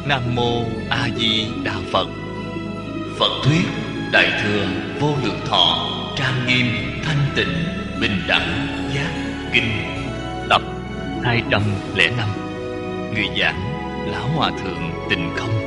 Nam Mô A Di Đà Phật. Phật thuyết Đại thừa vô lượng thọ, trang nghiêm, thanh tịnh, bình đẳng, giác kinh. Tập 205. Người giảng Lão Hòa Thượng Tịnh Không.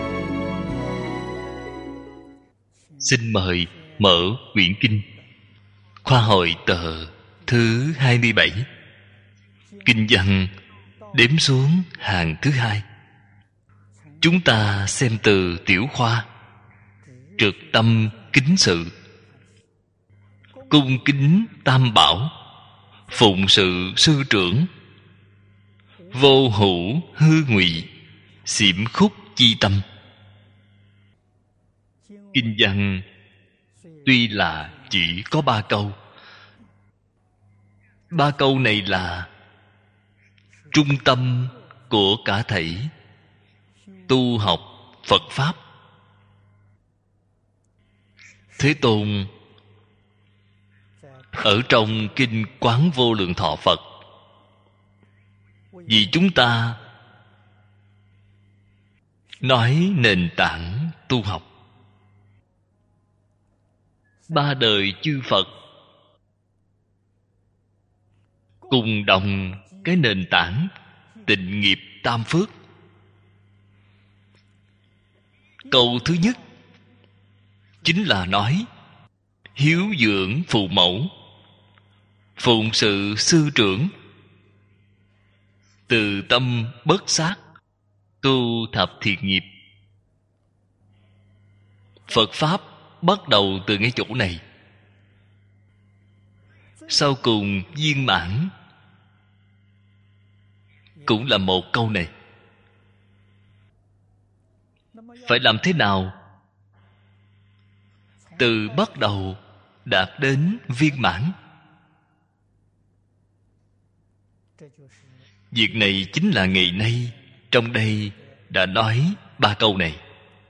Xin mời mở quyển kinh. Khoa hội tờ thứ 27. Kinh văn đếm xuống hàng thứ 2. Chúng ta xem từ tiểu khoa. Trực tâm kính sự, cung kính tam bảo, phụng sự sư trưởng, vô hữu hư ngụy, xiểm khúc chi tâm. Kinh văn tuy là chỉ có 3 câu. 3 câu này là trung tâm của cả thảy tu học Phật Pháp. Thế Tôn ở trong kinh Quán Vô Lượng Thọ Phật vì chúng ta nói nền tảng tu học. 3 đời chư Phật cùng đồng cái nền tảng tịnh nghiệp tam phước. Câu thứ nhất chính là nói hiếu dưỡng phụ mẫu, phụng sự sư trưởng, từ tâm bất sát, tu thập thiện nghiệp. Phật Pháp bắt đầu từ ngay chỗ này, sau cùng viên mãn cũng là một câu này. Phải làm thế nào từ bắt đầu đạt đến viên mãn? Việc này chính là ngày nay trong đây đã nói 3 câu này.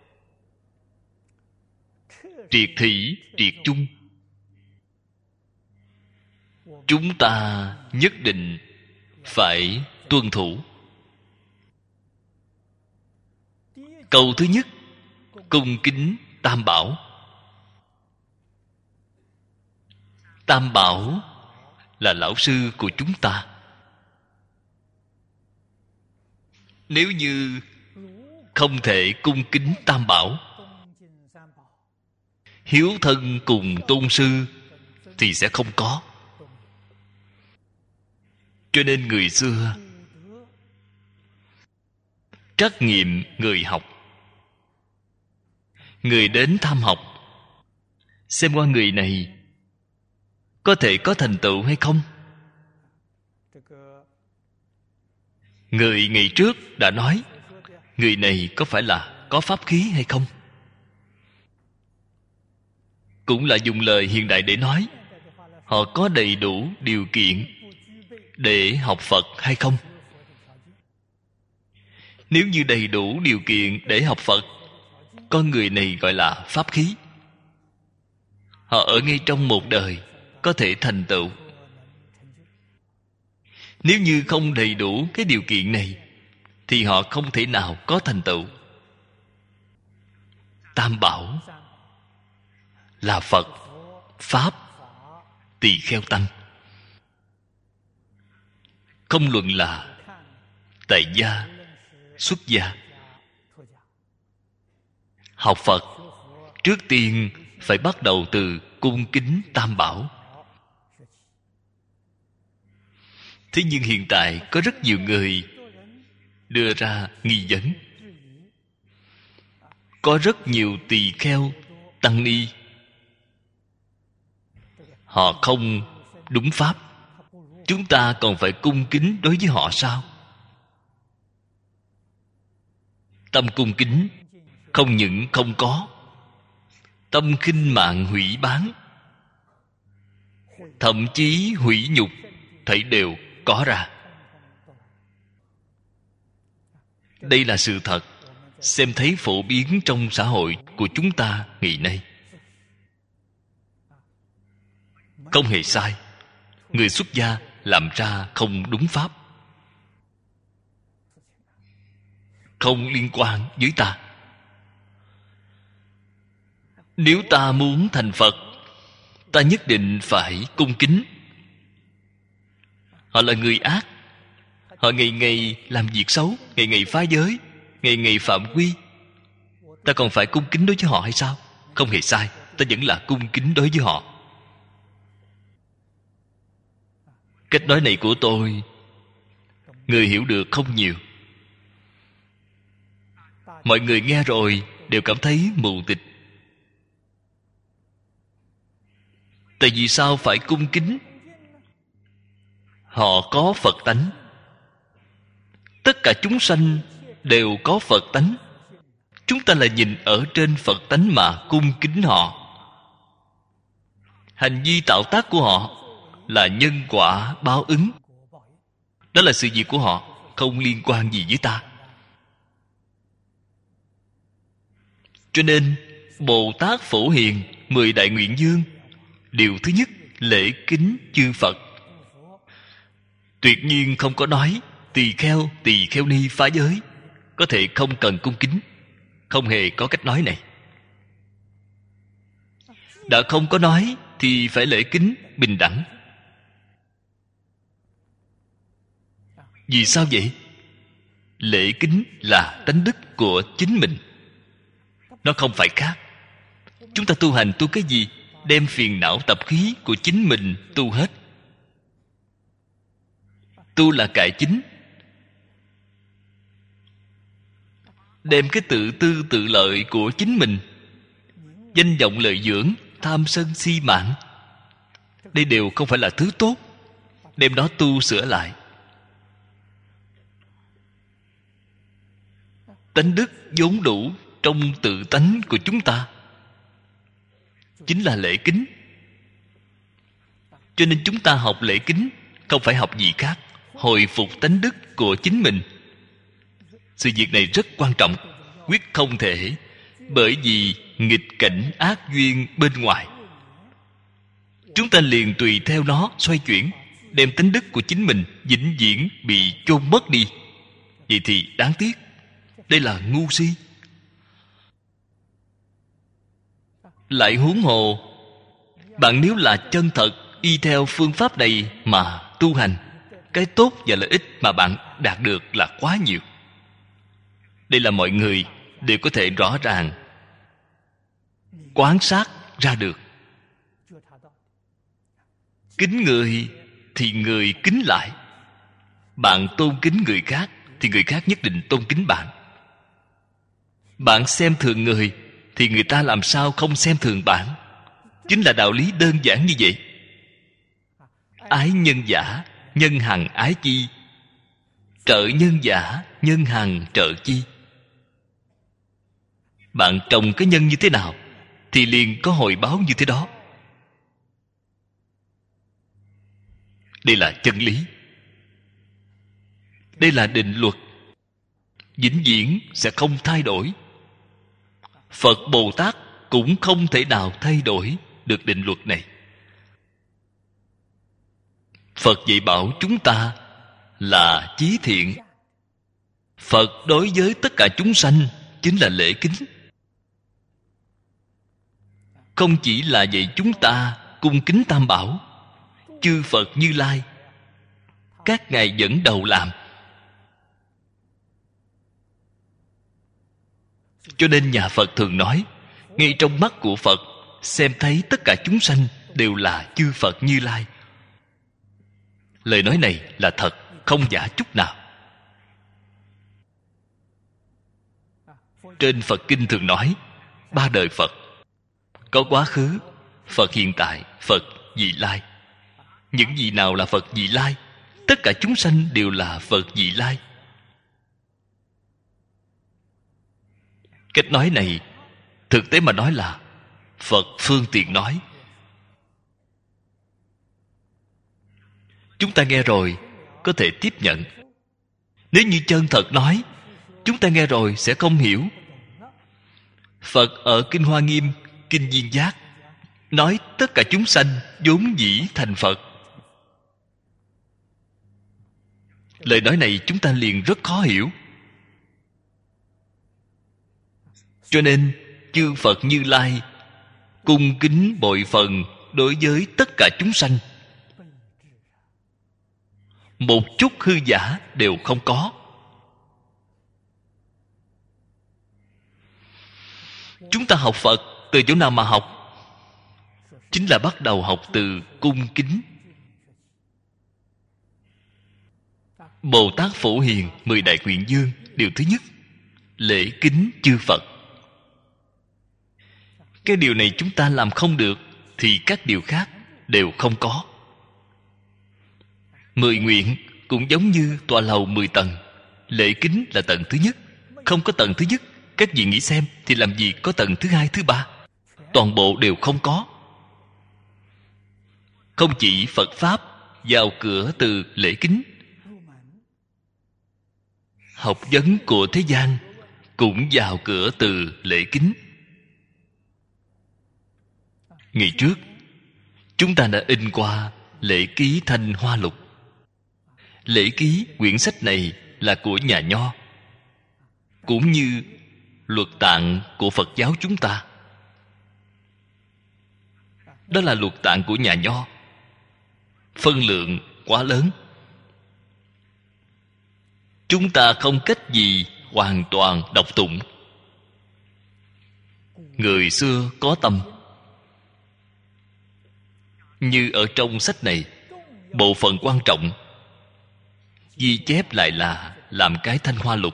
Triệt thỉ, triệt chung, chúng ta nhất định phải tuân thủ. Câu thứ nhất, cung kính tam bảo. Tam bảo là lão sư của chúng ta. Nếu như không thể cung kính tam bảo, hiếu thân cùng tôn sư thì sẽ không có. Cho nên người xưa trắc nghiệm người học. Người đến thăm học, xem qua người này có thể có thành tựu hay không. Người ngày trước đã nói người này có phải là có pháp khí hay không. Cũng là dùng lời hiện đại để nói họ có đầy đủ điều kiện để học Phật hay không. Nếu như đầy đủ điều kiện để học Phật, con người này gọi là pháp khí. Họ ở ngay trong một đời có thể thành tựu. Nếu như không đầy đủ cái điều kiện này thì họ không thể nào có thành tựu. Tam bảo là Phật, Pháp, Tỳ Kheo Tăng. Không luận là tại gia, xuất gia. Học Phật trước tiên phải bắt đầu từ cung kính tam bảo. Thế nhưng hiện tại có rất nhiều người đưa ra nghi vấn. Có rất nhiều tỳ kheo, tăng ni, họ không đúng pháp. Chúng ta còn phải cung kính đối với họ sao? Tâm cung kính không những không có, tâm khinh mạn hủy báng, thậm chí hủy nhục thảy đều có ra. Đây là sự thật, xem thấy phổ biến trong xã hội của chúng ta ngày nay. Không hề sai. Người xuất gia làm ra không đúng pháp. không liên quan với ta. Nếu ta muốn thành Phật, ta nhất định phải cung kính. Họ là người ác, họ ngày ngày làm việc xấu, ngày ngày phá giới, ngày ngày phạm quy. Ta còn phải cung kính đối với họ hay sao? Không hề sai, ta vẫn là cung kính đối với họ. Cách nói này của tôi, người hiểu được không nhiều. Mọi người nghe rồi đều cảm thấy mù tịt. Tại vì sao phải cung kính? Họ có Phật tánh. Tất cả chúng sanh đều có Phật tánh. Chúng ta là nhìn ở trên Phật tánh mà cung kính họ. Hành vi tạo tác của họ là nhân quả báo ứng. Đó là sự việc của họ, không liên quan gì với ta. Cho nên Bồ Tát Phổ Hiền 10 đại nguyện dương, điều thứ nhất lễ kính chư Phật. Tuyệt nhiên không có nói tỳ kheo ni phá giới có thể không cần cung kính. Không hề có cách nói này. Đã không có nói thì phải lễ kính bình đẳng. Vì sao vậy? Lễ kính là tánh đức của chính mình, nó không phải khác. Chúng ta tu hành tu cái gì? Đem phiền não tập khí của chính mình tu hết. Tu là cải chính. Đem cái tự tư tự lợi của chính mình, danh vọng lợi dưỡng, tham sân si mạn, đây đều không phải là thứ tốt. Đem đó tu sửa lại. Tánh đức vốn đủ trong tự tánh của chúng ta chính là lễ kính. Cho nên chúng ta học lễ kính không phải học gì khác, hồi phục tánh đức của chính mình. Sự việc này rất quan trọng, quyết không thể bởi vì nghịch cảnh ác duyên bên ngoài chúng ta liền tùy theo nó xoay chuyển, đem tánh đức của chính mình vĩnh viễn bị chôn mất đi. Vậy thì đáng tiếc. Đây là ngu si. Lại huống hồ, bạn nếu là chân thật y theo phương pháp này mà tu hành, cái tốt và lợi ích mà bạn đạt được là quá nhiều. Đây là mọi người đều có thể rõ ràng quan sát ra được. Kính người thì người kính lại. Bạn tôn kính người khác thì người khác nhất định tôn kính bạn. Bạn xem thường người thì người ta làm sao không xem thường bạn. Chính là đạo lý đơn giản như vậy. Ái nhân giả, nhân hằng ái chi. Trợ nhân giả, nhân hằng trợ chi. Bạn trồng cái nhân như thế nào thì liền có hồi báo như thế đó. Đây là chân lý. Đây là định luật, vĩnh viễn sẽ không thay đổi. Phật Bồ Tát cũng không thể nào thay đổi được định luật này. Phật dạy bảo chúng ta là chí thiện. Phật đối với tất cả chúng sanh chính là lễ kính. Không chỉ là dạy chúng ta cung kính Tam Bảo, chư Phật Như Lai các ngài dẫn đầu làm. Cho nên nhà Phật thường nói, ngay trong mắt của Phật xem thấy tất cả chúng sanh đều là chư Phật Như Lai. Lời nói này là thật, không giả chút nào. Trên Phật Kinh thường nói ba đời Phật. Có quá khứ, Phật hiện tại, Phật vị lai. Những vị nào là Phật vị lai? Tất cả chúng sanh đều là Phật vị lai. Cách nói này thực tế mà nói là Phật phương tiện nói. Chúng ta nghe rồi có thể tiếp nhận. Nếu như chân thật nói, chúng ta nghe rồi sẽ không hiểu. Phật ở Kinh Hoa Nghiêm, Kinh Viên Giác nói tất cả chúng sanh vốn dĩ thành Phật. Lời nói này chúng ta liền rất khó hiểu. Cho nên chư Phật Như Lai cung kính bội phần đối với tất cả chúng sanh, một chút hư giả đều không có. Chúng ta học Phật từ chỗ nào mà học? Chính là bắt đầu học từ cung kính. Bồ Tát Phổ Hiền 10 Đại Nguyện Dương, điều thứ nhất, lễ kính chư Phật. Cái điều này chúng ta làm không được thì các điều khác đều không có. 10 nguyện cũng giống như tòa lầu 10 tầng, lễ kính là tầng thứ nhất. Không có tầng thứ nhất, các vị nghĩ xem, thì làm gì có tầng thứ hai, thứ ba? Toàn bộ đều không có. Không chỉ Phật Pháp vào cửa từ lễ kính, học vấn của thế gian cũng vào cửa từ lễ kính. Ngày trước chúng ta đã in qua Lễ Ký Thanh Hoa Lục. Lễ ký quyển sách này là của nhà Nho, cũng như Luật Tạng của Phật giáo chúng ta. Đó là luật tạng của nhà Nho, phân lượng quá lớn, chúng ta không cách gì hoàn toàn đọc tụng. Người xưa có tâm. Như ở trong sách này, bộ phận quan trọng ghi chép lại là làm cái Thanh Hoa Lục.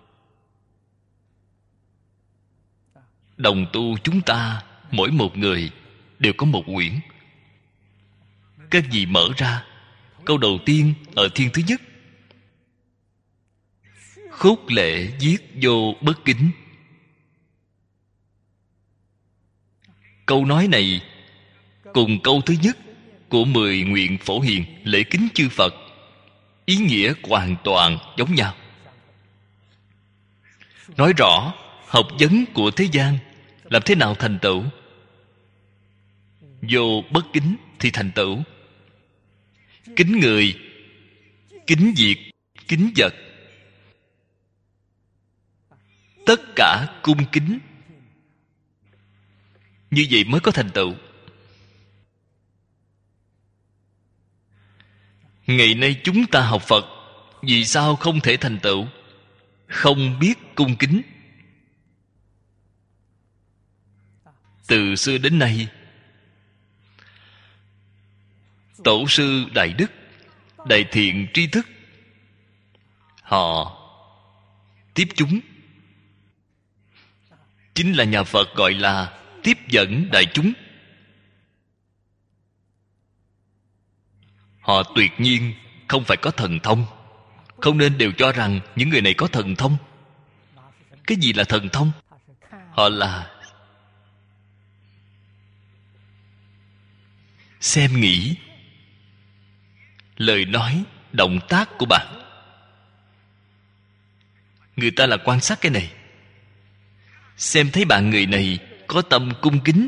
Đồng tu chúng ta mỗi một người đều có một quyển. Các vị mở ra, câu đầu tiên ở thiên thứ nhất: khúc lễ viết vô bất kính. Câu nói này cùng câu thứ nhất của 10 nguyện Phổ Hiền lễ kính chư Phật ý nghĩa hoàn toàn giống nhau. Nói rõ học vấn của thế gian làm thế nào thành tựu. Vô bất kính thì thành tựu. Kính người, kính việc, kính vật, tất cả cung kính, như vậy mới có thành tựu. Ngày nay chúng ta học Phật, vì sao không thể thành tựu? Không biết cung kính. Từ xưa đến nay, tổ sư đại đức, đại thiện tri thức, họ tiếp chúng, chính là nhà Phật gọi là tiếp dẫn đại chúng. Họ tuyệt nhiên không phải có thần thông. Không nên đều cho rằng những người này có thần thông. Cái gì là thần thông? Họ là xem nghĩ lời nói, động tác của bạn. Người ta là quan sát cái này, xem thấy bạn người này có tâm cung kính,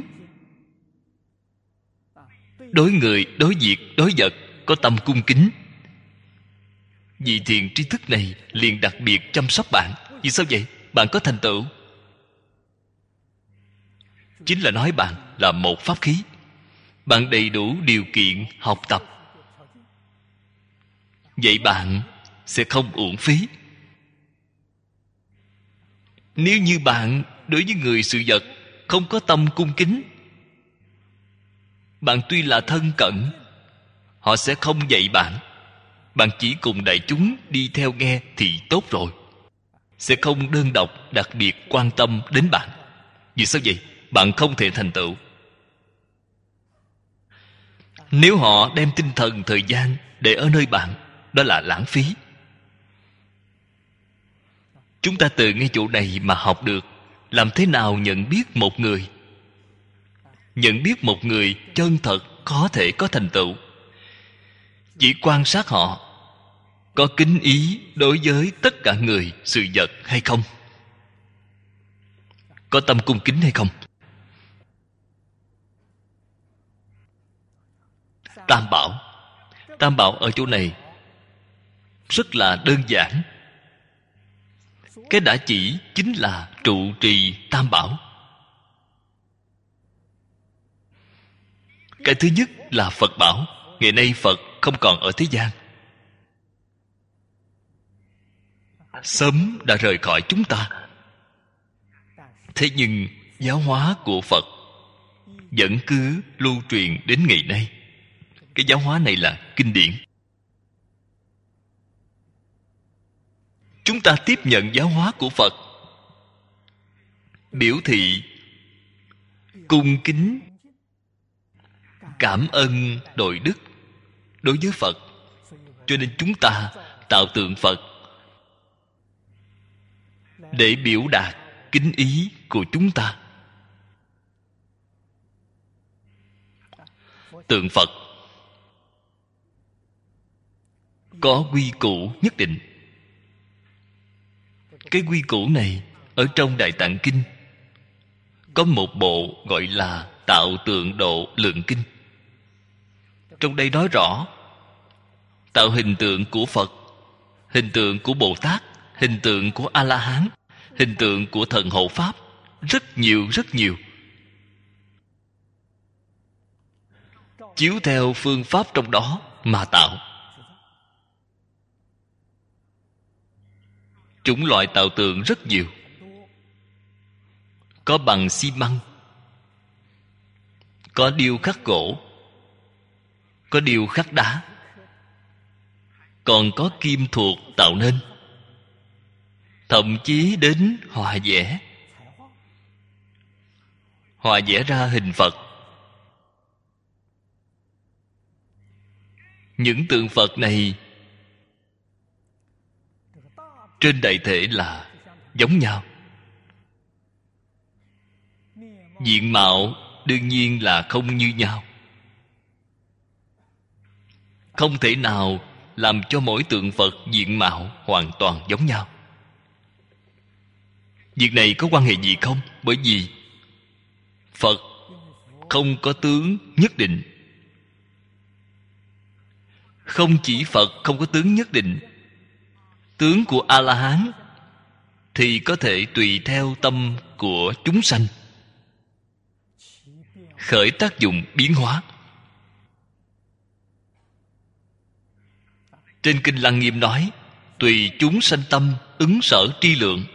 đối người, đối việc, đối vật có tâm cung kính, vị thiện tri thức này liền đặc biệt chăm sóc bạn. Vì sao vậy? Bạn có thành tựu. Chính là nói bạn là một pháp khí. Bạn đầy đủ điều kiện học tập, vậy bạn sẽ không uổng phí. Nếu như bạn đối với người sự vật không có tâm cung kính, bạn tuy là thân cận, họ sẽ không dạy bạn. Bạn chỉ cùng đại chúng đi theo nghe thì tốt rồi, sẽ không đơn độc đặc biệt quan tâm đến bạn. Vì sao vậy? Bạn không thể thành tựu. Nếu họ đem tinh thần thời gian để ở nơi bạn, đó là lãng phí. Chúng ta từ ngay chỗ này mà học được làm thế nào nhận biết một người. Nhận biết một người chân thật có thể có thành tựu, chỉ quan sát họ có kính ý đối với tất cả người, sự vật hay không, có tâm cung kính hay không. Tam bảo. Tam bảo ở chỗ này rất là đơn giản. Cái đã chỉ chính là trụ trì tam bảo. Cái thứ nhất là Phật bảo. Ngày nay Phật không còn ở thế gian, sớm đã rời khỏi chúng ta. Thế nhưng giáo hóa của Phật vẫn cứ lưu truyền đến ngày nay. Cái giáo hóa này là kinh điển. Chúng ta tiếp nhận giáo hóa của Phật, biểu thị cung kính, cảm ơn đội đức đối với Phật. Cho nên chúng ta tạo tượng Phật để biểu đạt kính ý của chúng ta. Tượng Phật có quy củ nhất định. Cái quy củ này ở trong Đại Tạng Kinh có một bộ gọi là Tạo Tượng Độ Lượng Kinh. Trong đây nói rõ tạo hình tượng của Phật, hình tượng của Bồ Tát, hình tượng của A-la-hán, hình tượng của thần hộ Pháp, rất nhiều rất nhiều. Chiếu theo phương pháp trong đó mà tạo. Chủng loại tạo tượng rất nhiều. Có bằng xi măng, có điêu khắc gỗ, có điêu khắc đá, còn có kim thuộc tạo nên, thậm chí đến họa vẽ. Họa vẽ ra hình Phật. Những tượng Phật này trên đại thể là giống nhau. Diện mạo đương nhiên là không như nhau. Không thể nào làm cho mỗi tượng Phật diện mạo hoàn toàn giống nhau. Việc này có quan hệ gì không? Bởi vì Phật không có tướng nhất định. Không chỉ Phật không có tướng nhất định, tướng của A-la-hán thì có thể tùy theo tâm của chúng sanh khởi tác dụng biến hóa. Trên Kinh Lăng Nghiêm nói tùy chúng sanh tâm ứng sở tri lượng.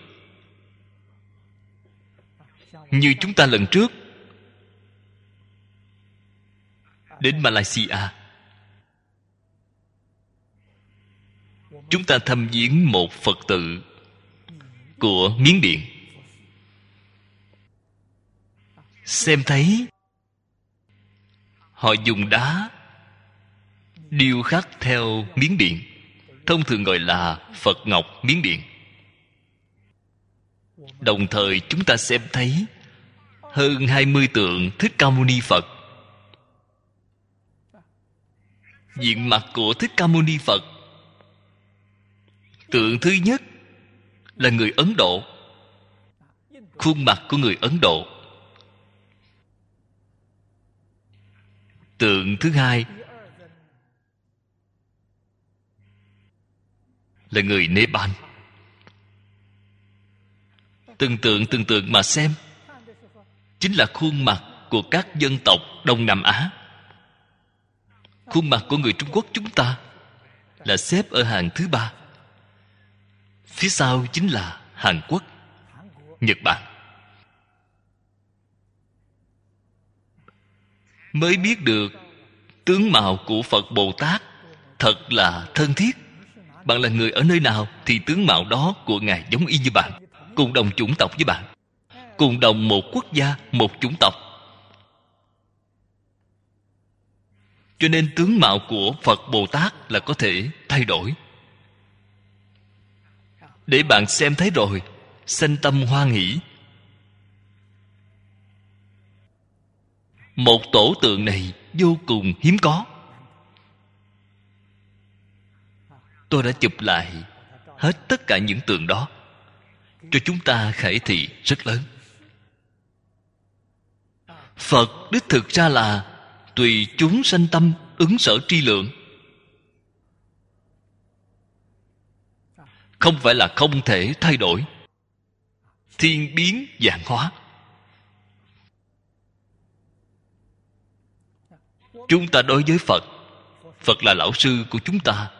Như chúng ta lần trước đến Malaysia, chúng ta thăm viếng một Phật tự của Miến Điện. Xem thấy họ dùng đá điêu khắc theo Miến Điện, thông thường gọi là Phật Ngọc Miến Điện. Đồng thời chúng ta xem thấy hơn 20 tượng Thích Ca Mâu Ni Phật. Diện mặt của Thích Ca Mâu Ni Phật, tượng thứ nhất là người Ấn Độ, khuôn mặt của người Ấn Độ. Tượng thứ hai là người Nepal. Từng tượng mà xem chính là khuôn mặt của các dân tộc Đông Nam Á. Khuôn mặt của người Trung Quốc chúng ta là xếp ở hàng thứ 3. Phía sau chính là Hàn Quốc, Nhật Bản. Mới biết được tướng mạo của Phật Bồ Tát thật là thân thiết. Bạn là người ở nơi nào thì tướng mạo đó của Ngài giống y như bạn, cùng đồng chủng tộc với bạn, cùng đồng một quốc gia, một chủng tộc. Cho nên tướng mạo của Phật Bồ Tát là có thể thay đổi. Để bạn xem thấy rồi sanh tâm hoan hỷ. Một tổ tượng này vô cùng hiếm có. Tôi đã chụp lại hết tất cả những tượng đó, cho chúng ta khải thị rất lớn. Phật đích thực ra là tùy chúng sanh tâm ứng sở tri lượng. không phải là không thể thay đổi. Thiên biến vạn hóa. Chúng ta đối với Phật, Phật là lão sư của chúng ta.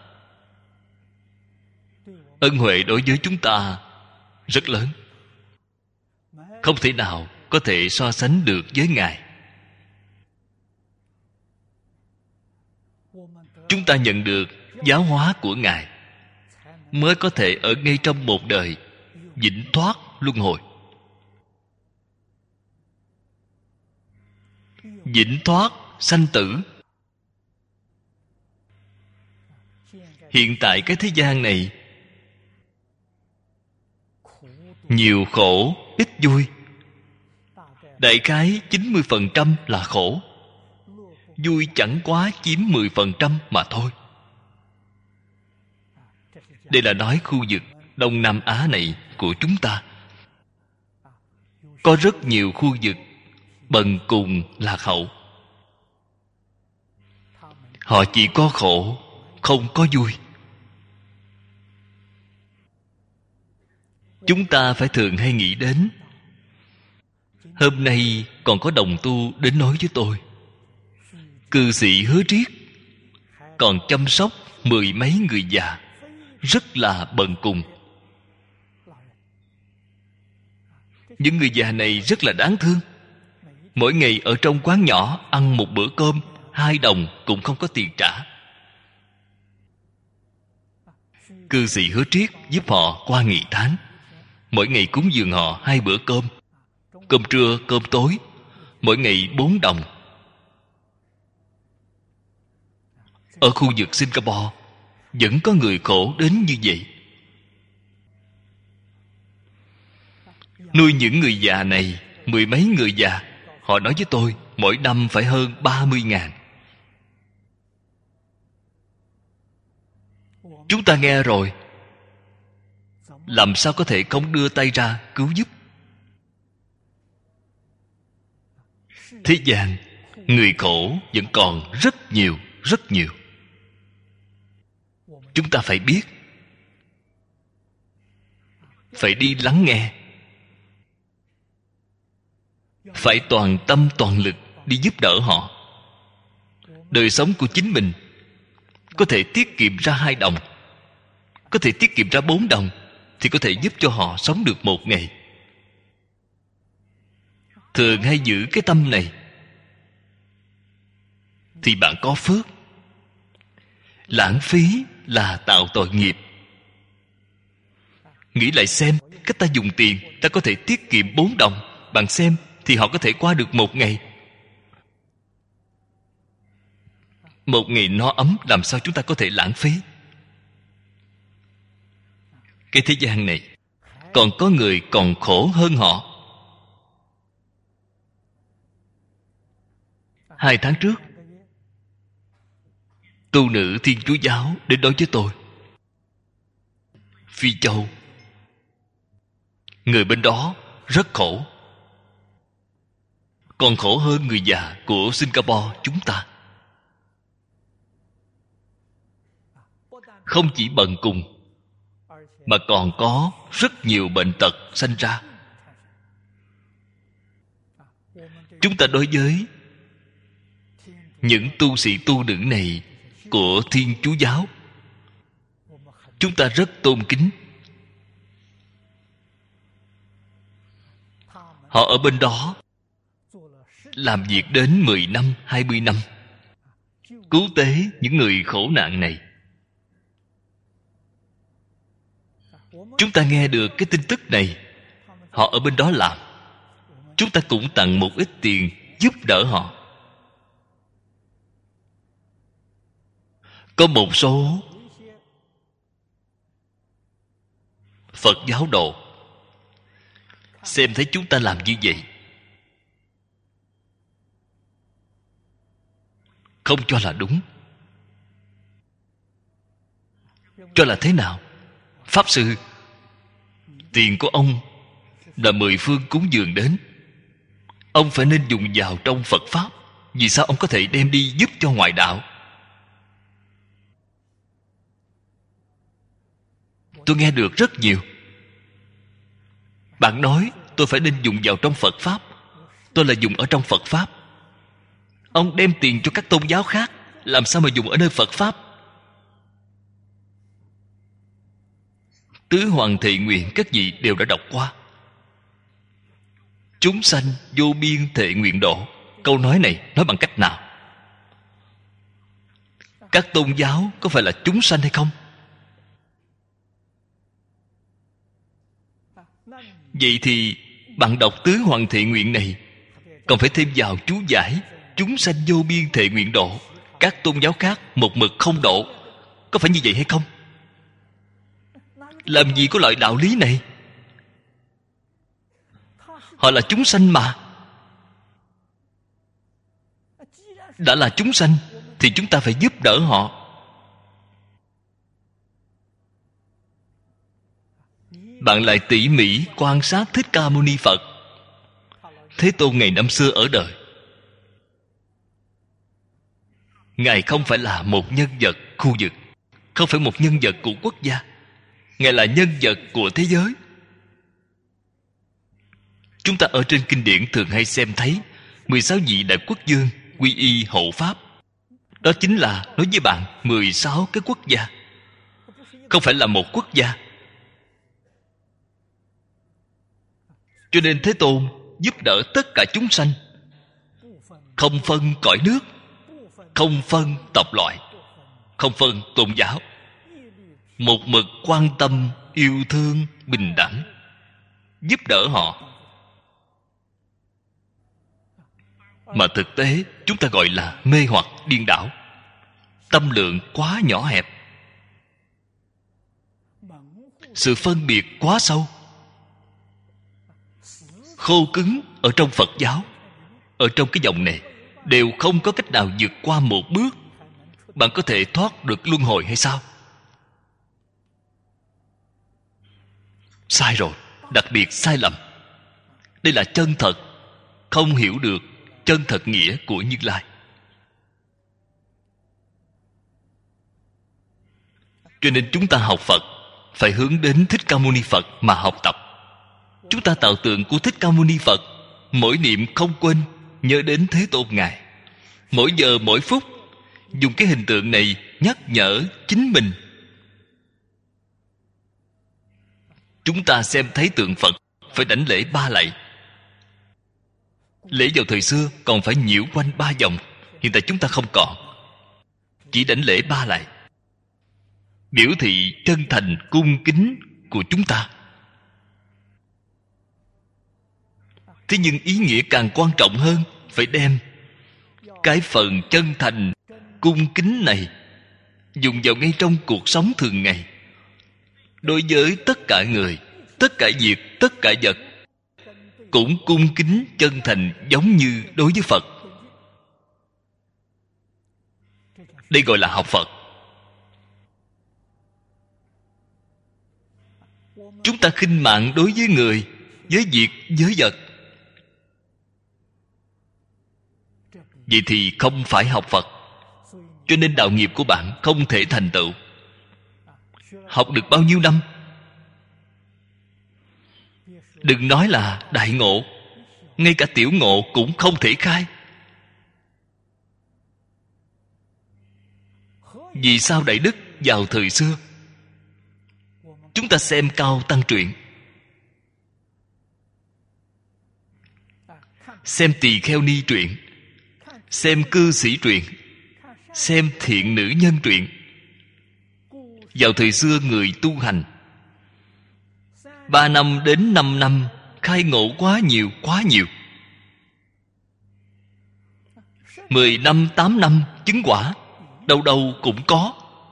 Ân huệ đối với chúng ta rất lớn, không thể nào có thể so sánh được với Ngài. Chúng ta nhận được giáo hóa của Ngài mới có thể ở ngay trong một đời vĩnh thoát luân hồi. Vĩnh thoát sanh tử. Hiện tại cái thế gian này nhiều khổ ít vui. Đại khái 90% là khổ, vui chẳng quá chiếm 10% mà thôi. Đây là nói khu vực Đông Nam Á này của chúng ta. Có rất nhiều khu vực bần cùng lạc hậu. Họ chỉ có khổ, không có vui. Chúng ta phải thường hay nghĩ đến. Hôm nay còn có đồng tu đến nói với tôi, cư sĩ Hứa Triết còn chăm sóc 10 mấy người già, rất là bần cùng. Những người già này rất là đáng thương. Mỗi ngày ở trong quán nhỏ ăn một bữa cơm 2 đồng cũng không có tiền trả. Cư sĩ Hứa Triết giúp họ qua ngày tháng. Mỗi ngày cúng dường họ 2 bữa cơm, cơm trưa, cơm tối, mỗi ngày 4 đồng. Ở khu vực Singapore vẫn có người khổ đến như vậy. Nuôi những người già này, 10 mấy người già, họ nói với tôi mỗi năm phải hơn 30.000. Chúng ta nghe rồi, làm sao có thể không đưa tay ra cứu giúp? Thế gian người khổ vẫn còn rất nhiều, rất nhiều. Chúng ta phải biết, phải đi lắng nghe, phải toàn tâm toàn lực đi giúp đỡ họ. Đời sống của chính mình có thể tiết kiệm ra 2 đồng, có thể tiết kiệm ra 4 đồng, thì có thể giúp cho họ sống được một ngày. Thường hay giữ cái tâm này thì bạn có phước. Lãng phí là tạo tội nghiệp. Nghĩ lại xem, cách ta dùng tiền, ta có thể tiết kiệm 4 đồng. Bạn xem, thì họ có thể qua được một ngày. Một ngày no ấm, làm sao chúng ta có thể lãng phí? Cái thế gian này còn có người còn khổ hơn họ. 2 tháng trước, tu nữ Thiên Chúa giáo đến nói với tôi, Phi Châu, người bên đó rất khổ, còn khổ hơn người già của Singapore chúng ta. Không chỉ bần cùng, mà còn có rất nhiều bệnh tật sanh ra. Chúng ta đối với những tu sĩ tu nữ này của Thiên Chúa giáo, chúng ta rất tôn kính. Họ ở bên đó làm việc đến 10 năm, 20 năm, cứu tế những người khổ nạn này. Chúng ta nghe được cái tin tức này, họ ở bên đó làm, chúng ta cũng tặng một ít tiền giúp đỡ họ. Có một số Phật giáo đồ xem thấy chúng ta làm như vậy, không cho là đúng. Cho là thế nào? Pháp sư, tiền của ông là 10 phương cúng dường đến, ông phải nên dùng vào trong Phật Pháp. Vì sao ông có thể đem đi giúp cho ngoại đạo? tôi nghe được rất nhiều. Bạn nói tôi phải nên dùng vào trong Phật Pháp. Tôi là dùng ở trong Phật Pháp. Ông đem tiền cho các tôn giáo khác, làm sao mà dùng ở nơi Phật Pháp? Tứ Hoàng Thệ Nguyện các vị đều đã đọc qua. Chúng sanh vô biên thệ nguyện độ. Câu nói này nói bằng cách nào? Các tôn giáo có phải là chúng sanh hay không? Vậy thì bạn đọc Tứ Hoàng Thệ Nguyện này còn phải thêm vào chú giải chúng sanh vô biên thệ nguyện độ, các tôn giáo khác một mực không độ. Có phải như vậy hay không? Làm gì có loại đạo lý này? Họ là chúng sanh mà. Đã là chúng sanh thì chúng ta phải giúp đỡ họ. Bạn lại tỉ mỉ quan sát Thích Ca Mâu Ni Phật. Thế Tôn ngày năm xưa ở đời, Ngài không phải là một nhân vật khu vực, không phải một nhân vật của quốc gia. Ngài là nhân vật của thế giới. Chúng ta ở trên kinh điển thường hay xem thấy 16 vị đại quốc vương quy y hộ pháp. Đó chính là nói với bạn 16 cái quốc gia, không phải là một quốc gia. Cho nên Thế Tôn giúp đỡ tất cả chúng sanh, không phân cõi nước, không phân tộc loại, không phân tôn giáo, một mực quan tâm, yêu thương, bình đẳng, giúp đỡ họ. Mà thực tế chúng ta gọi là mê hoặc điên đảo. Tâm lượng quá nhỏ hẹp, sự phân biệt quá sâu. Khô cứng ở trong Phật giáo, ở trong cái dòng này đều không có cách nào vượt qua một bước. Bạn có thể thoát được luân hồi hay sao? Sai rồi, đặc biệt sai lầm. Đây là chân thật, không hiểu được chân thật nghĩa của Như Lai. Cho nên chúng ta học Phật phải hướng đến Thích Ca Mâu Ni Phật mà học tập. Chúng ta tạo tượng của Thích Ca Mâu Ni Phật, mỗi niệm không quên nhớ đến Thế Tôn Ngài. Mỗi giờ mỗi phút dùng cái hình tượng này nhắc nhở chính mình. Chúng ta xem thấy tượng Phật phải đảnh lễ 3 lạy. Lễ vào thời xưa còn phải nhiễu quanh 3 vòng. Hiện tại chúng ta không còn, chỉ đảnh lễ 3 lạy, biểu thị chân thành cung kính của chúng ta. Thế nhưng ý nghĩa càng quan trọng hơn, phải đem cái phần chân thành cung kính này dùng vào ngay trong cuộc sống thường ngày. Đối với tất cả người, tất cả việc, tất cả vật cũng cung kính chân thành giống như đối với Phật. Đây gọi là học Phật. Chúng ta khinh mạng đối với người, với việc, với vật, vậy thì không phải học Phật. Cho nên đạo nghiệp của bạn không thể thành tựu. Học được bao nhiêu năm, đừng nói là đại ngộ, ngay cả tiểu ngộ cũng không thể khai. Vì sao Đại Đức vào thời xưa? Chúng ta xem Cao Tăng truyện, xem Tỳ Kheo Ni truyện, xem Cư Sĩ truyện, xem Thiện Nữ Nhân truyện. Vào thời xưa người tu hành 3 năm đến 5 năm khai ngộ quá nhiều, quá nhiều. 10 năm, 8 năm chứng quả, đâu đâu cũng có.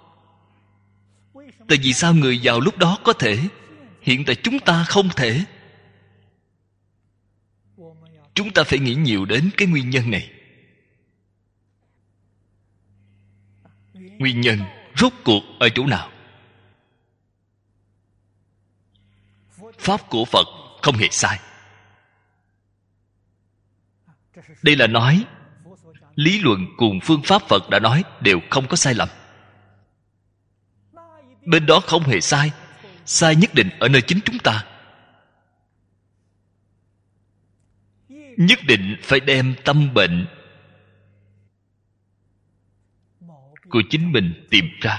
Tại vì sao người vào lúc đó có thể, hiện tại chúng ta không thể? Chúng ta phải nghĩ nhiều đến cái nguyên nhân này. Nguyên nhân rốt cuộc ở chỗ nào? Pháp của Phật không hề sai. Đây là nói lý luận cùng phương pháp Phật đã nói đều không có sai lầm. Bên đó không hề sai, sai nhất định ở nơi chính chúng ta. Nhất định phải đem tâm bệnh của chính mình tìm ra.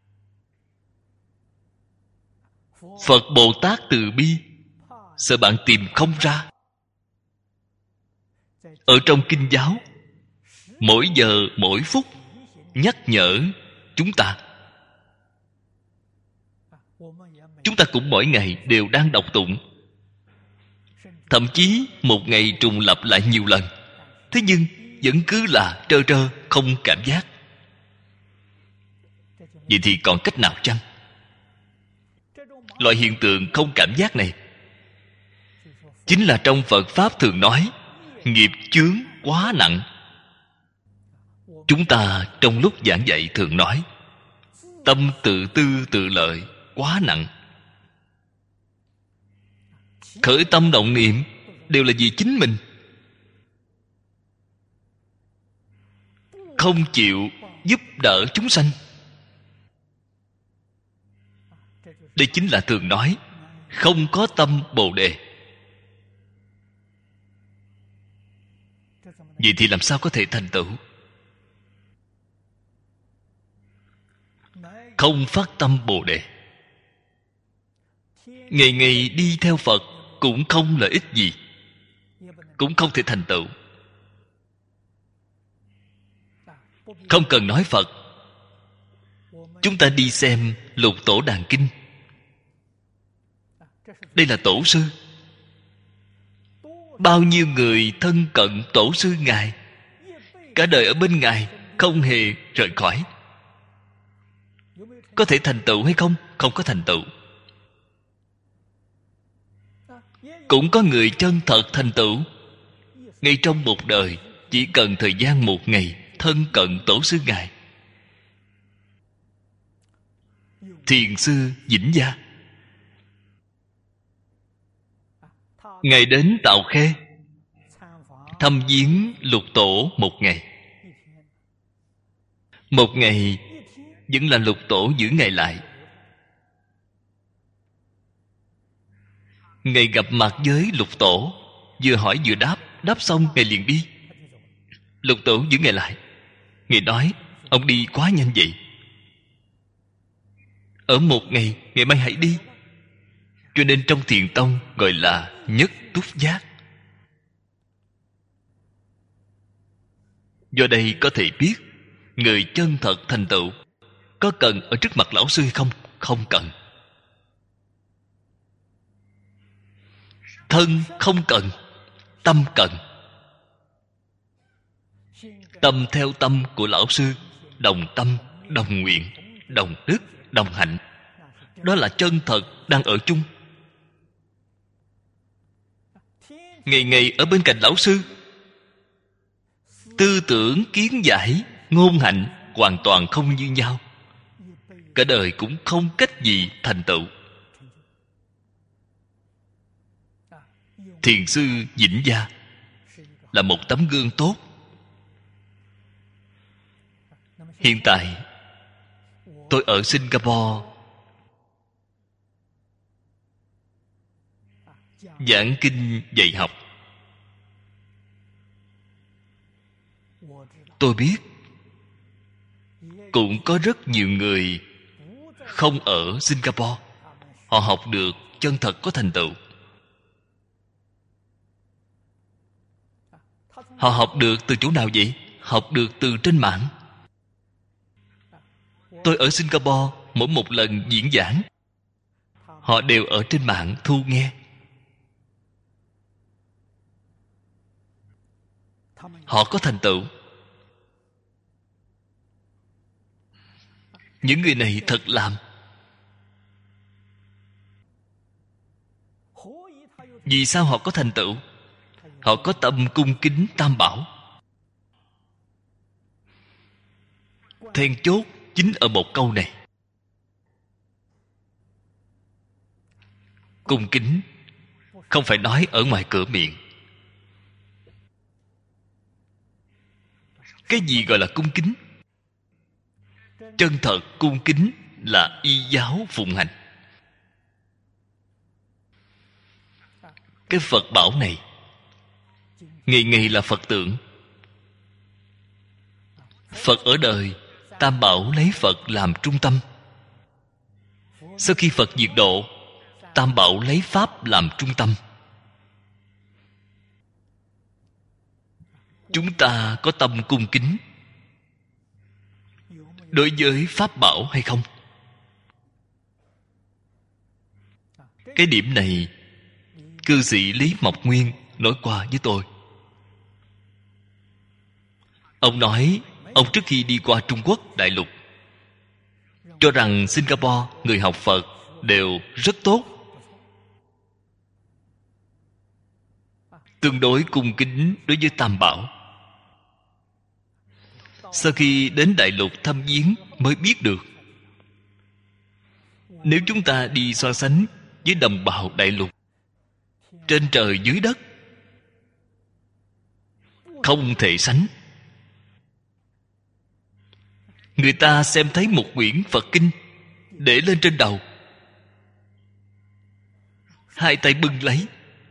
Phật Bồ Tát từ bi, sợ bạn tìm không ra. Ở trong kinh giáo, mỗi giờ mỗi phút nhắc nhở chúng ta. Chúng ta cũng mỗi ngày đều đang đọc tụng, thậm chí một ngày trùng lặp lại nhiều lần. Thế nhưng vẫn cứ là trơ trơ, không cảm giác. Vậy thì còn cách nào chăng? Loại hiện tượng không cảm giác này chính là trong Phật Pháp thường nói nghiệp chướng quá nặng. Chúng ta trong lúc giảng dạy thường nói tâm tự tư tự lợi quá nặng. Khởi tâm động niệm đều là vì chính mình, không chịu giúp đỡ chúng sanh. Đây chính là thường nói không có tâm Bồ Đề. Vậy thì làm sao có thể thành tựu? Không phát tâm Bồ Đề, ngày ngày đi theo Phật cũng không lợi ích gì, cũng không thể thành tựu. Không cần nói Phật, chúng ta đi xem Lục Tổ Đàn Kinh. Đây là Tổ sư. Bao nhiêu người thân cận Tổ sư Ngài, cả đời ở bên Ngài, không hề rời khỏi. Có thể thành tựu hay không? Không có thành tựu. Cũng có người chân thật thành tựu. Ngay trong một đời, chỉ cần thời gian một ngày thân cận Tổ sư Ngài. Thiền sư Vĩnh Gia, Ngài đến Tào Khê thăm viếng Lục Tổ một ngày. Một ngày vẫn là Lục Tổ giữ Ngài lại. Ngài gặp mặt với Lục Tổ, vừa hỏi vừa đáp, đáp xong Ngài liền đi. Lục Tổ giữ Ngài lại. Ngài nói: ông đi quá nhanh vậy, ở một ngày, ngày mai hãy đi. Cho nên trong Thiền tông gọi là nhất túc giác. Do đây có thể biết người chân thật thành tựu có cần ở trước mặt lão sư hay không? Không cần. Thân không cần, tâm cần. Tâm theo tâm của lão sư, đồng tâm, đồng nguyện, đồng đức, đồng hạnh. Đó là chân thật đang ở chung. Ngày ngày ở bên cạnh lão sư, tư tưởng, kiến giải, ngôn hạnh hoàn toàn không như nhau. Cả đời cũng không cách gì thành tựu. Thiền sư Vĩnh Gia là một tấm gương tốt. Hiện tại tôi ở Singapore giảng kinh dạy học. Tôi biết cũng có rất nhiều người không ở Singapore, họ học được chân thật có thành tựu. Họ học được từ chỗ nào vậy? Học được từ trên mạng. Tôi ở Singapore, mỗi một lần diễn giảng, họ đều ở trên mạng thu nghe. Họ có thành tựu. Những người này thật làm. Vì sao họ có thành tựu? Họ có tâm cung kính Tam Bảo. Then chốt chính ở một câu này. Cung kính không phải nói ở ngoài cửa miệng. Cái gì gọi là cung kính? Chân thật cung kính là y giáo phụng hành. Cái Phật bảo này ngày ngày là Phật tượng. Phật ở đời, Tam bảo lấy Phật làm trung tâm. Sau khi Phật diệt độ, Tam bảo lấy Pháp làm trung tâm. Chúng ta có tâm cung kính đối với Pháp bảo hay không? Cái điểm này cư sĩ Lý Mộc Nguyên nói qua với tôi. Ông nói ông trước khi đi qua Trung Quốc đại lục cho rằng Singapore người học Phật đều rất tốt, tương đối cung kính đối với Tam bảo. Sau khi đến đại lục thăm viếng mới biết được, nếu chúng ta đi so sánh với đồng bào đại lục, trên trời dưới đất không thể sánh. Người ta xem thấy một quyển Phật kinh để lên trên đầu, hai tay bưng lấy.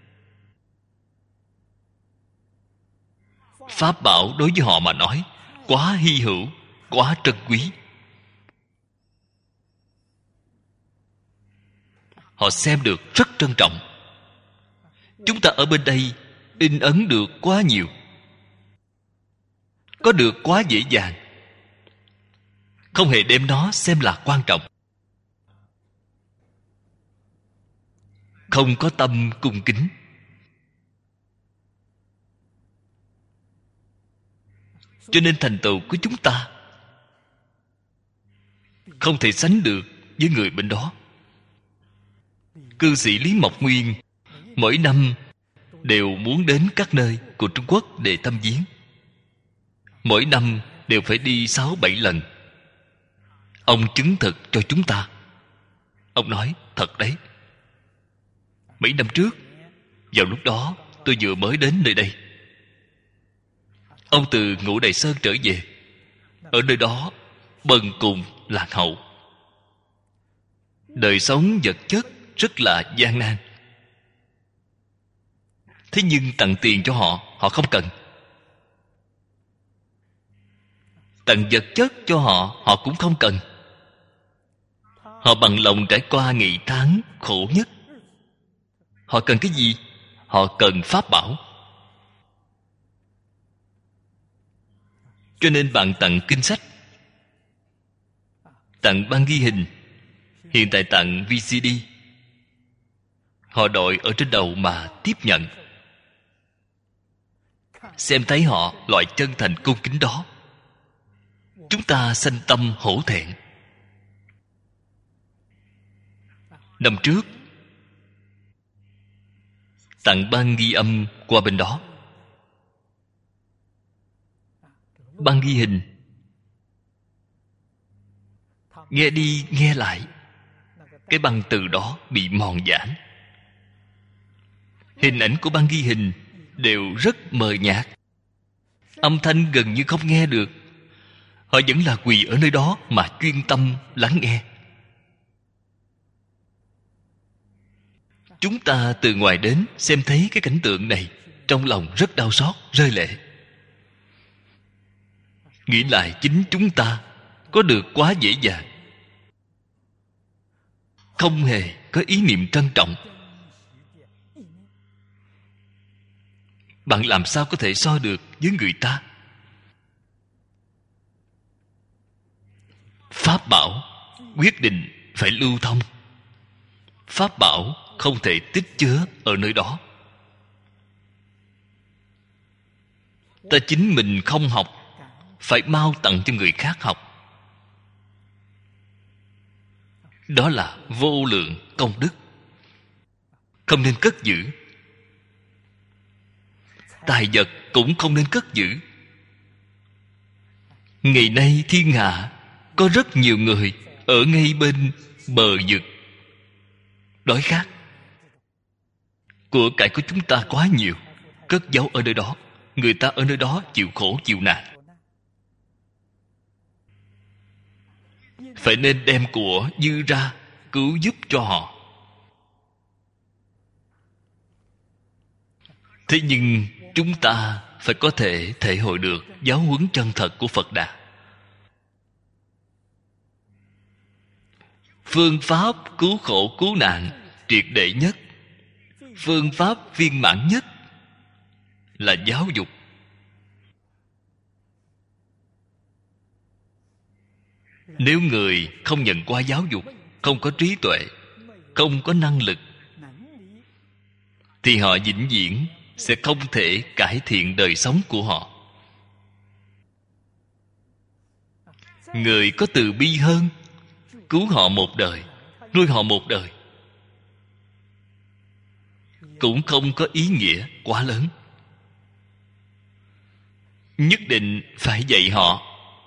Pháp bảo đối với họ mà nói quá hy hữu, quá trân quý. Họ xem được rất trân trọng. Chúng ta ở bên đây in ấn được quá nhiều, có được quá dễ dàng, không hề đem nó xem là quan trọng. Không có tâm cung kính. Cho nên thành tựu của chúng ta không thể sánh được với người bên đó. Cư sĩ Lý Mộc Nguyên mỗi năm đều muốn đến các nơi của Trung Quốc để thăm viếng. Mỗi năm đều phải đi 6-7 lần. Ông chứng thực cho chúng ta. Ông nói thật đấy, mấy năm trước vào lúc đó tôi vừa mới đến nơi đây. Ông từ Ngũ Đài Sơn trở về. Ở nơi đó bần cùng lạc hậu, đời sống vật chất rất là gian nan. Thế nhưng tặng tiền cho họ, họ không cần. Tặng vật chất cho họ, họ cũng không cần. Họ bằng lòng trải qua ngày tháng khổ nhất. Họ cần cái gì? Họ cần Pháp bảo. Cho nên bạn tặng kinh sách, tặng băng ghi hình, hiện tại tặng VCD, họ đội ở trên đầu mà tiếp nhận. Xem thấy họ loại chân thành cung kính đó, chúng ta sanh tâm hổ thẹn. Năm trước tặng băng ghi âm qua bên đó, băng ghi hình, nghe đi nghe lại, cái băng từ đó bị mòn giãn. Hình ảnh của băng ghi hình đều rất mờ nhạt, âm thanh gần như không nghe được. Họ vẫn là quỳ ở nơi đó mà chuyên tâm lắng nghe. Chúng ta từ ngoài đến xem thấy cái cảnh tượng này, trong lòng rất đau xót, rơi lệ. Nghĩ lại chính chúng ta có được quá dễ dàng, không hề có ý niệm trân trọng. Bạn làm sao có thể so được với người ta? Pháp bảo quyết định phải lưu thông. Pháp bảo không thể tích chứa ở nơi đó. Ta chính mình không học, phải mau tặng cho người khác học. Đó là vô lượng công đức, không nên cất giữ. Tài vật cũng không nên cất giữ. Ngày nay thiên hạ có rất nhiều người ở ngay bên bờ vực đói khát. Của cải của chúng ta quá nhiều, cất giấu ở nơi đó. Người ta ở nơi đó chịu khổ chịu nạn, phải nên đem của dư ra cứu giúp cho họ. Thế nhưng chúng ta phải có thể thể hội được giáo huấn chân thật của Phật Đà. Phương pháp cứu khổ cứu nạn triệt để nhất, phương pháp viên mãn nhất là giáo dục. Nếu người không nhận qua giáo dục, không có trí tuệ, không có năng lực, thì họ vĩnh viễn sẽ không thể cải thiện đời sống của họ. Người có từ bi hơn, cứu họ một đời, nuôi họ một đời, cũng không có ý nghĩa quá lớn. Nhất định phải dạy họ,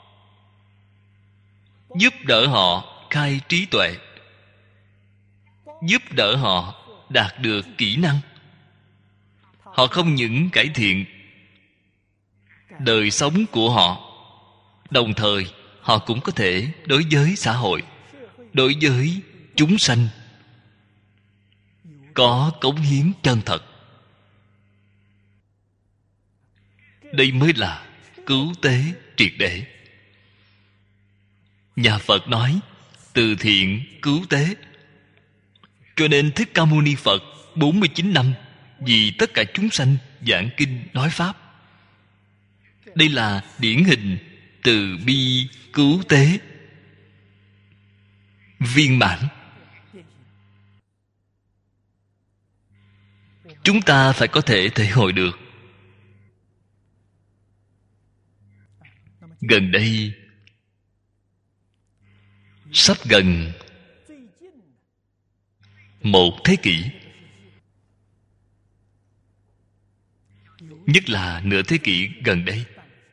giúp đỡ họ khai trí tuệ, giúp đỡ họ đạt được kỹ năng. Họ không những cải thiện đời sống của họ, đồng thời họ cũng có thể đối với xã hội, đối với chúng sanh có cống hiến chân thật. Đây mới là cứu tế triệt để. Nhà Phật nói từ thiện cứu tế. Cho nên Thích Ca Mâu Ni Phật 49 năm vì tất cả chúng sanh giảng kinh nói pháp. Đây là điển hình từ bi cứu tế viên mãn. Chúng ta phải có thể thể hội được. Gần đây, sắp gần một thế kỷ, nhất là nửa thế kỷ gần đây,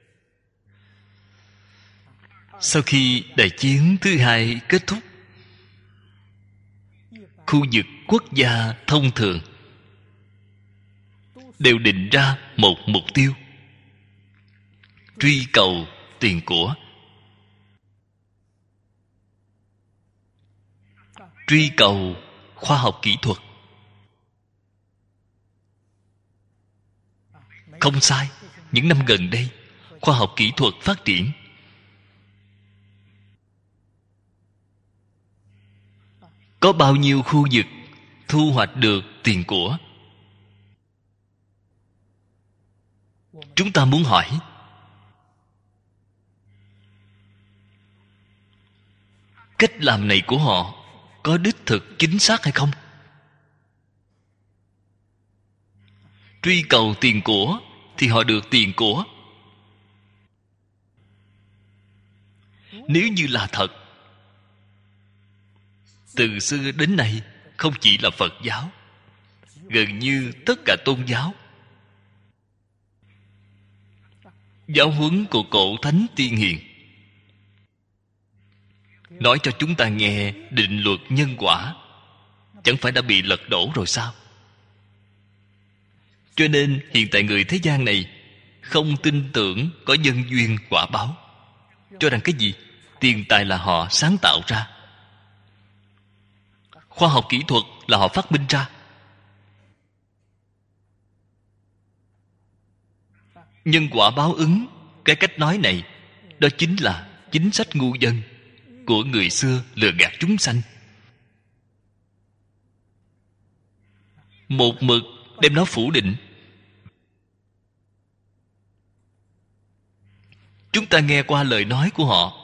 sau khi đại chiến thứ hai kết thúc, khu vực quốc gia thông thường đều định ra một mục tiêu: truy cầu tiền của, truy cầu khoa học kỹ thuật. Không sai, những năm gần đây khoa học kỹ thuật phát triển. Có bao nhiêu khu vực thu hoạch được tiền của? Chúng ta muốn hỏi, cách làm này của họ có đích thực chính xác hay không? Truy cầu tiền của thì họ được tiền của. Nếu như là thật, từ xưa đến nay không chỉ là Phật giáo, gần như tất cả tôn giáo, giáo huấn của cổ thánh tiên hiền nói cho chúng ta nghe định luật nhân quả, chẳng phải đã bị lật đổ rồi sao? Cho nên hiện tại người thế gian này không tin tưởng có nhân duyên quả báo, cho rằng cái gì? Tiền tài là họ sáng tạo ra, khoa học kỹ thuật là họ phát minh ra. Nhân quả báo ứng, cái cách nói này, đó chính là chính sách ngu dân của người xưa lừa gạt chúng sanh. Một mực đem nó phủ định. Chúng ta nghe qua lời nói của họ,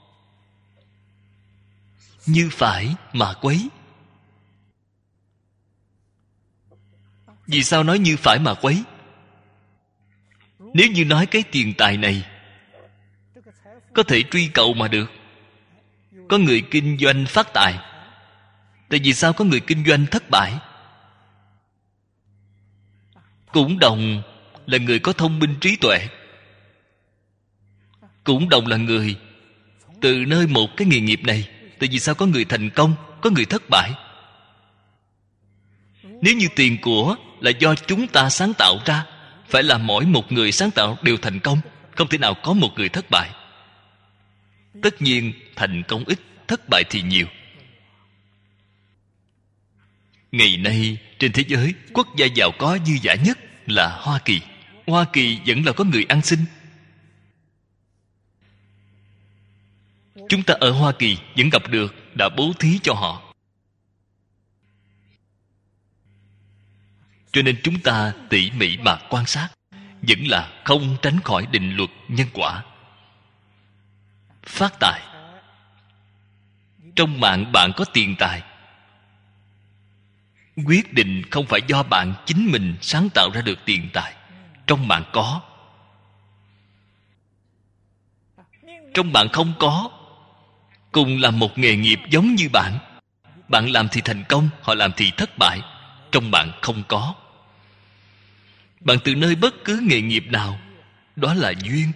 như phải mà quấy. Vì sao nói như phải mà quấy? Nếu như nói cái tiền tài này có thể truy cầu mà được, có người kinh doanh phát tài, tại vì sao có người kinh doanh thất bại? Cũng đồng là người có thông minh trí tuệ, cũng đồng là người từ nơi một cái nghề nghiệp này, tại vì sao có người thành công, có người thất bại? Nếu như tiền của là do chúng ta sáng tạo ra, phải là mỗi một người sáng tạo đều thành công, không thể nào có một người thất bại. Tất nhiên thành công ít, thất bại thì nhiều. Ngày nay trên thế giới, quốc gia giàu có dư dả nhất là Hoa Kỳ. Hoa Kỳ vẫn là có người ăn xin. Chúng ta ở Hoa Kỳ vẫn gặp được, đã bố thí cho họ. Cho nên chúng ta tỉ mỉ mà quan sát, vẫn là không tránh khỏi định luật nhân quả. Phát tài. Trong mạng bạn có tiền tài, quyết định không phải do bạn chính mình sáng tạo ra được tiền tài. Trong mạng có. Trong bạn không có, cùng làm một nghề nghiệp giống như bạn. Bạn làm thì thành công, họ làm thì thất bại. Trong bạn không có. Bạn từ nơi bất cứ nghề nghiệp nào, đó là duyên.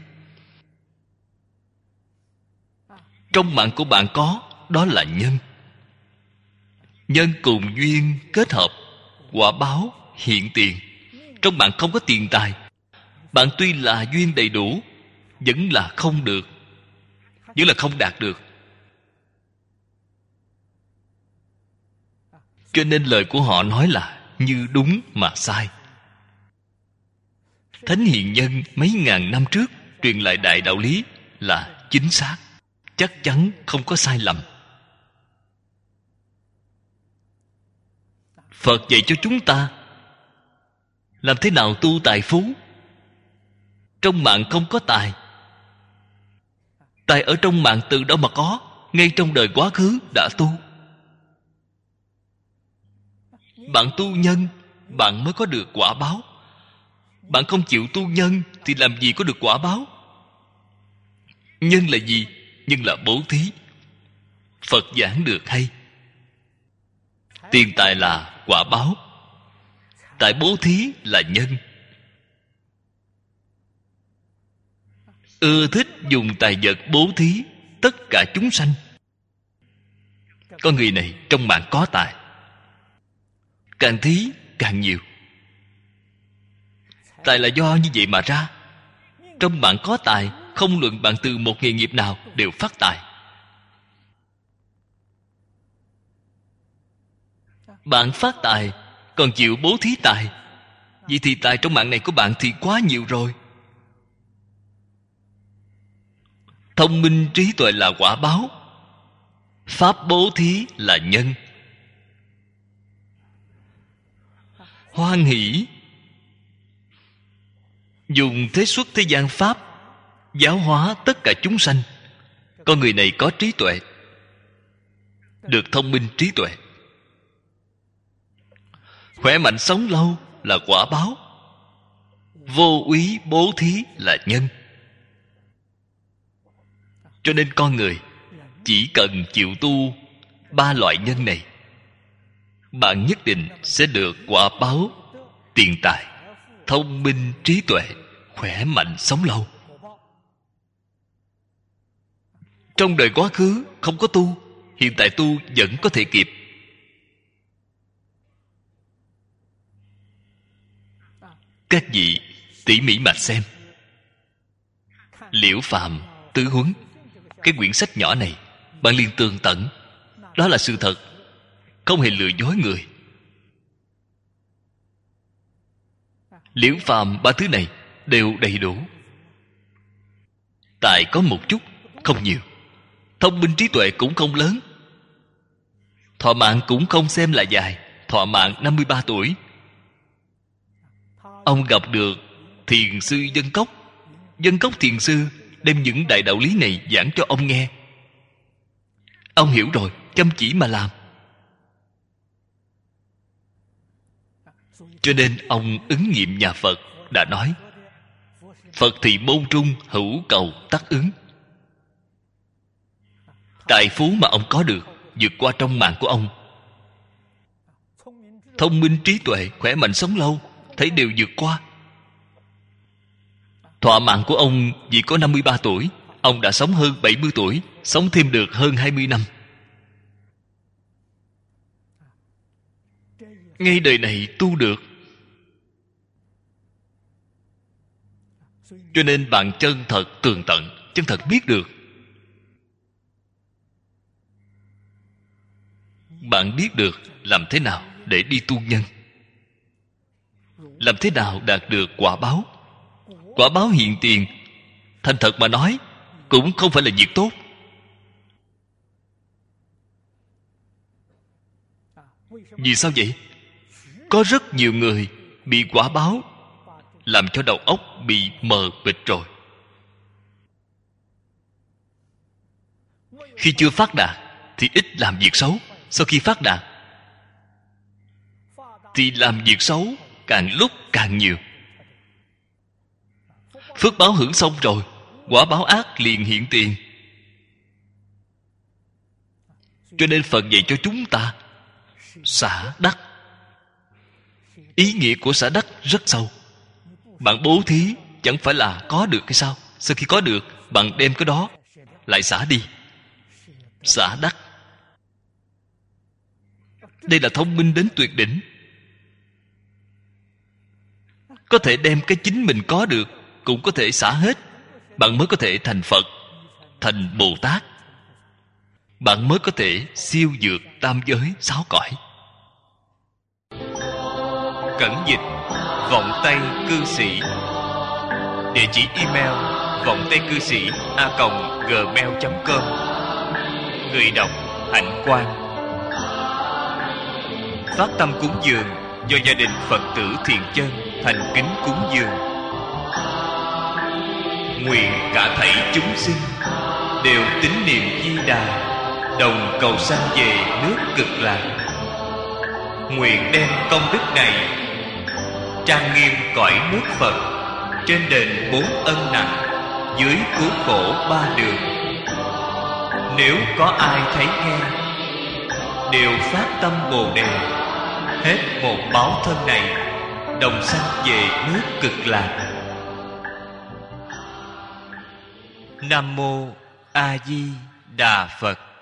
Trong mạng của bạn có, đó là nhân. Nhân cùng duyên kết hợp, quả báo hiện tiền. Trong bạn không có tiền tài, bạn tuy là duyên đầy đủ, vẫn là không được, vẫn là không đạt được. Cho nên lời của họ nói là như đúng mà sai. Thánh hiền nhân mấy ngàn năm trước truyền lại đại đạo lý là chính xác, chắc chắn không có sai lầm. Phật dạy cho chúng ta làm thế nào tu tài phú. Trong mạng không có tài. Tài ở trong mạng từ đâu mà có? Ngay trong đời quá khứ đã tu. Bạn tu nhân, bạn mới có được quả báo. Bạn không chịu tu nhân thì làm gì có được quả báo? Nhân là gì? Nhân là bố thí. Phật giảng được hay. Tiền tài là quả báo, tại bố thí là nhân. Ưa thích dùng tài vật bố thí tất cả chúng sanh. Con người này trong mạng có tài, càng thí càng nhiều. Tài là do như vậy mà ra. Trong bạn có tài, không luận bạn từ một nghề nghiệp nào đều phát tài. Bạn phát tài còn chịu bố thí tài, vậy thì tài trong mạng này của bạn thì quá nhiều rồi. Thông minh trí tuệ là quả báo, pháp bố thí là nhân. Hoan hỷ dùng thế xuất thế gian pháp giáo hóa tất cả chúng sanh. Con người này có trí tuệ, được thông minh trí tuệ. Khỏe mạnh sống lâu là quả báo, vô úy bố thí là nhân. Cho nên con người chỉ cần chịu tu ba loại nhân này, bạn nhất định sẽ được quả báo tiền tài, thông minh trí tuệ, khỏe mạnh sống lâu. Trong đời quá khứ không có tu, hiện tại tu vẫn có thể kịp. Các vị tỉ mỉ mà xem Liễu Phàm Tứ Huấn, cái quyển sách nhỏ này, bạn liền tường tận. Đó là sự thật, không hề lừa dối người. Liễu Phàm ba thứ này đều đầy đủ. Tài có một chút, không nhiều. Thông minh trí tuệ cũng không lớn. Thọ mạng cũng không xem là dài. Thọ mạng 53 tuổi. Ông gặp được thiền sư Dân Cốc. Dân Cốc thiền sư đem những đại đạo lý này giảng cho ông nghe. Ông hiểu rồi, chăm chỉ mà làm. Cho nên ông ứng nghiệm nhà Phật đã nói: Phật thì môn trung hữu cầu tắc ứng. Tài phú mà ông có được vượt qua trong mạng của ông. Thông minh trí tuệ, khỏe mạnh sống lâu, thấy đều vượt qua. Thọ mạng của ông chỉ có 53 tuổi, ông đã sống hơn 70 tuổi, sống thêm được hơn 20 năm. Ngay đời này tu được. Cho nên bạn chân thật tường tận, chân thật biết được. Bạn biết được làm thế nào để đi tu nhân. làm thế nào đạt được quả báo? Quả báo hiện tiền, thành thật mà nói, cũng không phải là việc tốt. Vì sao vậy? Có rất nhiều người bị quả báo làm cho đầu óc bị mờ mịt rồi. Khi chưa phát đạt thì ít làm việc xấu. Sau khi phát đạt thì làm việc xấu càng lúc càng nhiều. Phước báo hưởng xong rồi, quả báo ác liền hiện tiền. Cho nên Phật dạy cho chúng ta xả đắc. Ý nghĩa của xả đắc rất sâu. Bạn bố thí chẳng phải là có được hay sao? Sau khi có được, bạn đem cái đó lại xả đi. Xả đắc. Đây là thông minh đến tuyệt đỉnh. Có thể đem cái chính mình có được, cũng có thể xả hết. Bạn mới có thể thành Phật, thành Bồ Tát. Bạn mới có thể siêu vượt tam giới sáu cõi. Cẩn dịch Vọng Tây Cư Sĩ. Địa chỉ email vongtaicư sĩ@gmail.com. Người đọc Hạnh Quang. Phát tâm cúng dường do gia đình Phật tử Thiện Chân thành kính cúng dường. Nguyện cả thảy chúng sinh đều tín niệm Di Đà, đồng cầu sanh về nước Cực Lạc. Nguyện đem công đức này trang nghiêm cõi nước Phật, trên đền 4 ân nặng, dưới cứu khổ 3 đường. Nếu có ai thấy nghe, đều phát tâm Bồ Đề, hết một báo thân này, đồng sanh về nước Cực Lạc. Nam mô A Di Đà Phật.